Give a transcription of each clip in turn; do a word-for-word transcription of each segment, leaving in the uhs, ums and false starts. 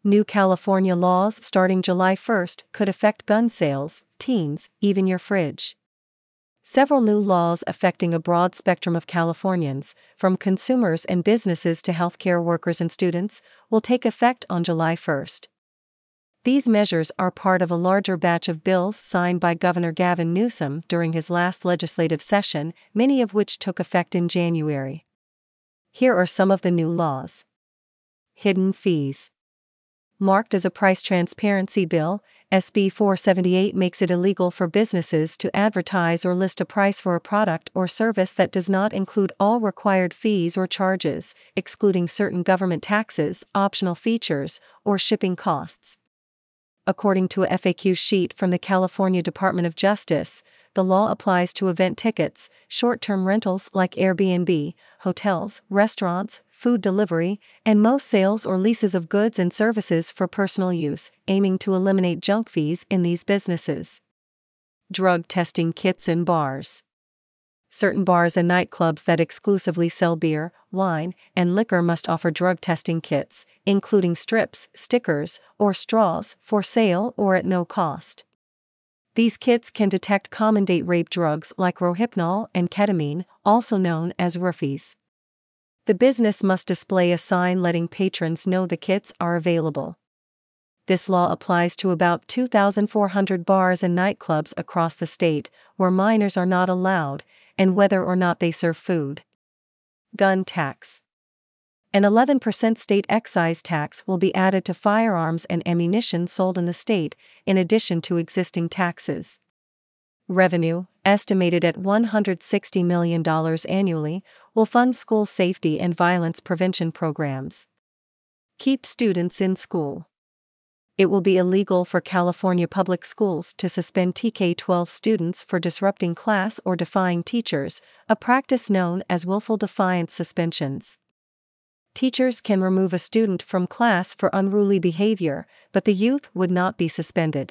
New California laws starting July first could affect gun sales, teens, even your fridge. Several new laws affecting a broad spectrum of Californians, from consumers and businesses to healthcare workers and students, will take effect on July first. These measures are part of a larger batch of bills signed by Governor Gavin Newsom during his last legislative session, many of which took effect in January. Here are some of the new laws. Hidden fees. Marked as a price transparency bill, S B four seventy-eight makes it illegal for businesses to advertise or list a price for a product or service that does not include all required fees or charges, excluding certain government taxes, optional features, or shipping costs. According to a F A Q sheet from the California Department of Justice, the law applies to event tickets, short-term rentals like Airbnb, hotels, restaurants, food delivery, and most sales or leases of goods and services for personal use, aiming to eliminate junk fees in these businesses. Drug testing kits in bars. Certain bars and nightclubs that exclusively sell beer, wine, and liquor must offer drug testing kits, including strips, stickers, or straws, for sale or at no cost. These kits can detect common-date rape drugs like Rohypnol and ketamine, also known as roofies. The business must display a sign letting patrons know the kits are available. This law applies to about two thousand four hundred bars and nightclubs across the state, where minors are not allowed, and whether or not they serve food. Gun tax. An eleven percent state excise tax will be added to firearms and ammunition sold in the state, in addition to existing taxes. Revenue, estimated at one hundred sixty million dollars annually, will fund school safety and violence prevention programs. Keep students in school. It will be illegal for California public schools to suspend T K twelve students for disrupting class or defying teachers, a practice known as willful defiance suspensions. Teachers can remove a student from class for unruly behavior, but the youth would not be suspended.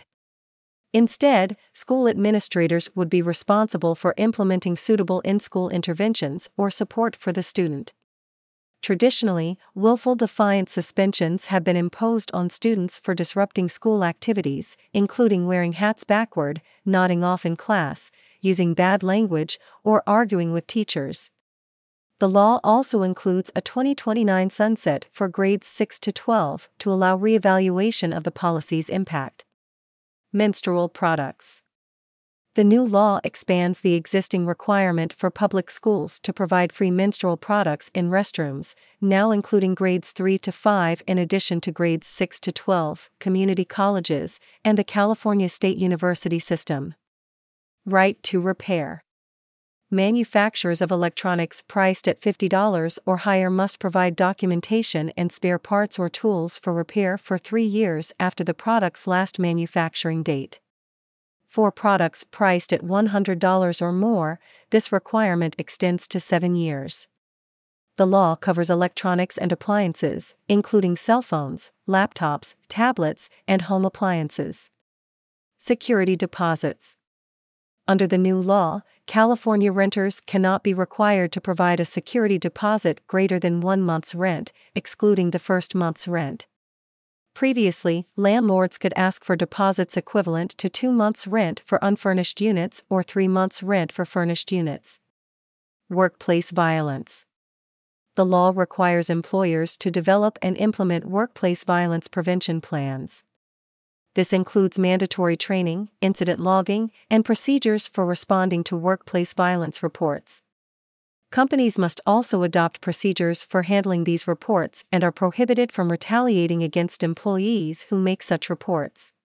Instead, school administrators would be responsible for implementing suitable in-school interventions or support for the student. Traditionally, willful defiance suspensions have been imposed on students for disrupting school activities, including wearing hats backward, nodding off in class, using bad language, or arguing with teachers. The law also includes a twenty twenty-nine sunset for grades six to twelve to allow reevaluation of the policy's impact. Menstrual products. The new law expands the existing requirement for public schools to provide free menstrual products in restrooms, now including grades three to five in addition to grades six to twelve, community colleges, and the California State University system. Right to repair. Manufacturers of electronics priced at fifty dollars or higher must provide documentation and spare parts or tools for repair for three years after the product's last manufacturing date. For products priced at one hundred dollars or more, this requirement extends to seven years. The law covers electronics and appliances, including cell phones, laptops, tablets, and home appliances. Security deposits. Under the new law, California renters cannot be required to provide a security deposit greater than one month's rent, excluding the first month's rent. Previously, landlords could ask for deposits equivalent to two months' rent for unfurnished units or three months' rent for furnished units. Workplace violence. The law requires employers to develop and implement workplace violence prevention plans. This includes mandatory training, incident logging, and procedures for responding to workplace violence reports. Companies must also adopt procedures for handling these reports and are prohibited from retaliating against employees who make such reports.